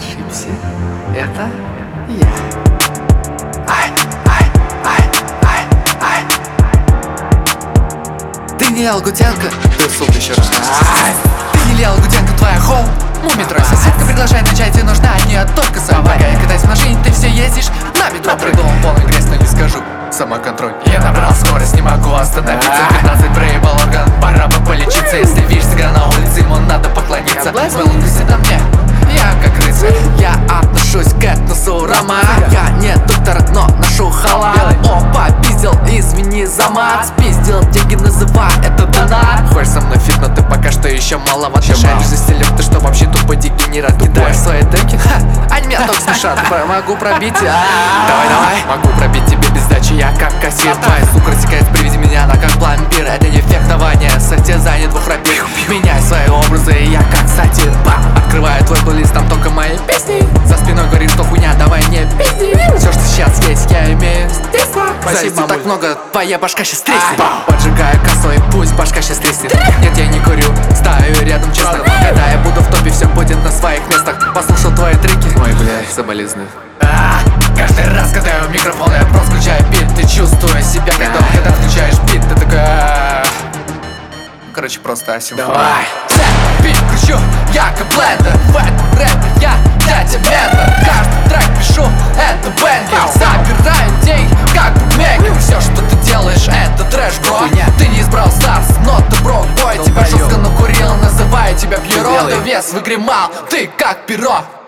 ошибся. Это я. Ты не Лагутенко, ты сука еще раз. Ты не Лагутенко, твоя хоу. Мумитрой соседка приглашает на чай, тебе нужна от нее только собака. Я катаюсь в машине, ты все ездишь на метро. Придумал полный грязь, но не скажу. Самоконтроль. Я набрал скорость, не могу остановиться. 15 проебал орган, пора бы полечиться. Если видишь цыгана на улице, ему надо поклониться. Вылупись на мне, я как рыцарь. Я отношусь к этносу Рома. Я не доктор, но ношу халат. Опа, пиздил, извини за мат. Спиздил, деньги называй, это донат. Хочешь со мной фит, но ты пока что еще маловат. Мешаешь за стилем, ты что вообще тупо дегенерат. Кидаешь свои демки, они меня только смешат. Могу пробить, давай, могу пробить тебе без сдачи. Я как кассир, твоя сука рассекает при виде меня, она как пломбир. Это не фехтование, состязание двух рапир. Меняй свои образы, я как сатир. Открываю твой плейлист, там только мои песни. За спиной говорит, что хуйня, давай не пизди. Все, что сейчас есть, я имею здесь. Спасибо, так много, твоя башка сейчас треснет. Поджигаю косой, пусть башка сейчас треснет. Нет, я не курю, стою рядом честно. Когда я буду в топе, все будет на своих местах. Послушал твои треки, ой, бля, соболезную. Каждый раз, когда я в микрофон, я просто включаю бит. Ты чувствуешь себя, когда включаешь бит, ты такой. Короче, просто асимфон. Давай, бит кручу, я как блендер. В этом рэпе я дядя Мендер. Каждый трек пишу, это бенгер. Забираю деньги, как букмекер. Все, что ты делаешь, это трэш, бро. Ты не избрал Старс, но ты брок бой. Тебя жестко накурил, называю тебя Пьеро. Ты вес выгремал, ты как перо.